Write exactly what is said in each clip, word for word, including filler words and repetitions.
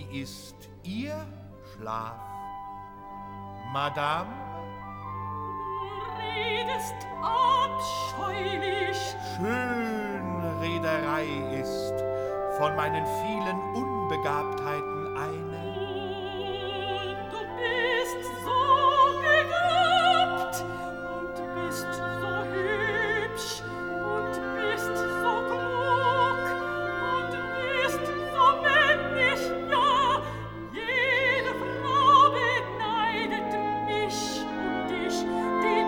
Wie ist Ihr Schlaf, Madame? Du redest abscheulich. Schönrederei ist von meinen vielen Unbegabtheiten eine. Du bist so gegabt und bist so hübsch und bist so klug und bist so männlich, ja, jede Frau beneidet mich und dich, die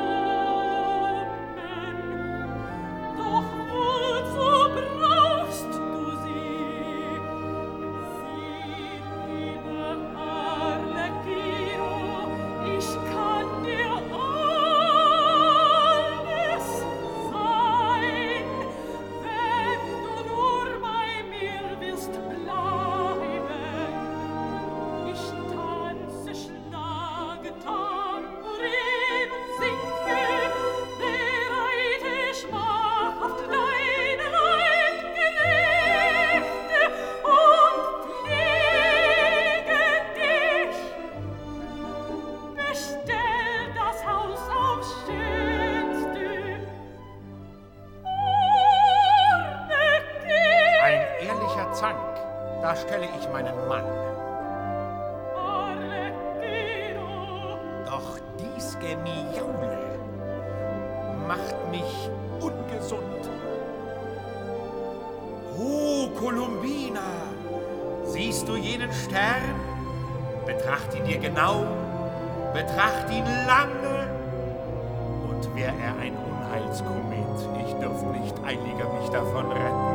Dummen. Doch wozu brauchst du sie? Sie, liebe Arlecchino, ich kann dir alles sein, wenn du nur bei mir wirst bleiben. Ich tanze, schlage Tambourin und singe, bereite schmachhaft deine Leibgerichte und pflege dich. Bestell das Haus aufs Schönste. Arlecchino, Ein ehrlicher Zank, da stelle ich meinen Mann. Arlecchino. Doch dies Gemiaule macht mich ungesund. O Columbina, siehst du jenen Stern? Betracht ihn dir genau, betracht ihn lange. Und wär er ein Unheilskomet, ich dürft nicht eiliger mich davon retten.